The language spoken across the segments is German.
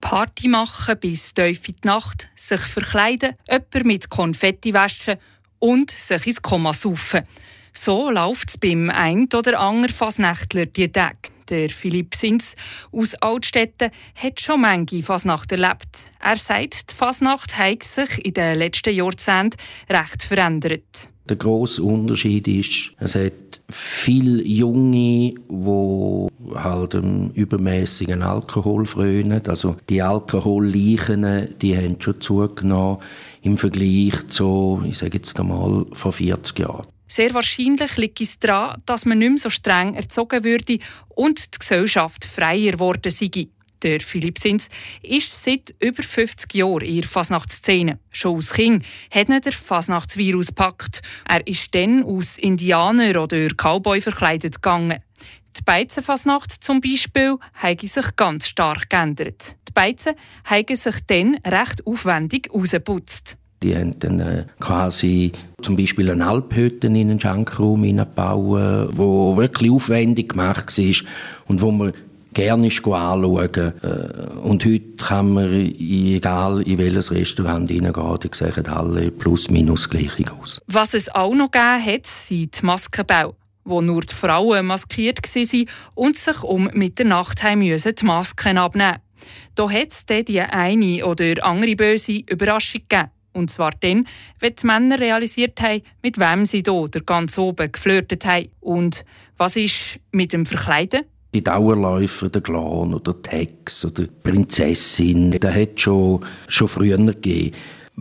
Party machen bis tief in die Nacht, sich verkleiden, jemanden mit Konfetti waschen und sich ins Koma saufen. So läuft es beim ein oder anderen Fasnächtler die Tage. Der Philipp Sins aus Altstetten hat schon manche Fasnacht erlebt. Er sagt, die Fasnacht hat sich in den letzten Jahrzehnten recht verändert. Der grosse Unterschied ist, es hat viele Junge, die halt übermässigen Alkohol frönen. Also die Alkoholleichen, die haben schon zugenommen im Vergleich zu, ich sage jetzt einmal, vor 40 Jahren. Sehr wahrscheinlich liegt es daran, dass man nicht mehr so streng erzogen würde und die Gesellschaft freier geworden sei. Der Philipp Sins ist seit über 50 Jahren in der Fasnachtsszene. Schon als Kind hat ihn der Fasnachtsvirus gepackt. Er ist dann als Indianer oder Cowboy verkleidet gegangen. Die Beizenfasnacht zum Beispiel hat sich ganz stark geändert. Die Beizen haben sich dann recht aufwendig rausgeputzt. Die haben dann quasi zum Beispiel eine Alphütte in einen Schankraum hineingebaut, die wirklich aufwendig gemacht war und wo man gerne anschauen. Und heute kann man, egal in welches Restaurant hineingehen, die sehen alle plus minus gleich aus. Was es auch noch gegeben hat, sind die Maskenbälle, wo nur die Frauen maskiert waren und sich um Mitternacht die Masken abnehmen mussten. Da hat es dann die eine oder andere böse Überraschung gegeben. Und zwar dann, wenn die Männer realisiert haben, mit wem sie hier ganz oben geflirtet haben. Und was ist mit dem Verkleiden? Die Dauerläufer, der Clown oder die Hex oder die Prinzessin, das hat es schon früher gegeben.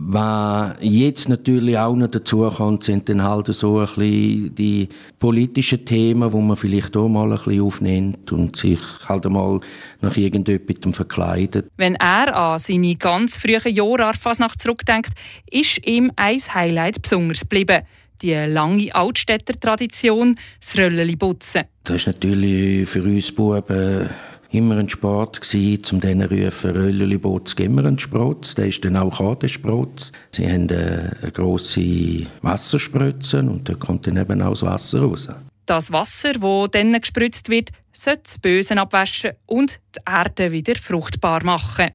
Was jetzt natürlich auch noch dazukommt, sind dann halt so ein bisschen die politischen Themen, die man vielleicht auch mal ein bisschen aufnimmt und sich halt einmal nach irgendetwas verkleidet. Wenn er an seine ganz frühen Jahre an Fasnacht zurückdenkt, ist ihm ein Highlight besonders geblieben. Die lange Altstädter Tradition, das Rölleli-Putzen. Das war natürlich für uns Buben immer ein Sport gewesen, um denen zu rufen, Rölleli-Putz, gib mir einen Sprotz. Der ist dann auch der Sprotz. Sie haben eine grosse Wasserspritze und da kommt dann eben auch das Wasser raus. Das Wasser, das dann gespritzt wird, sollte das Böse abwaschen und die Erde wieder fruchtbar machen.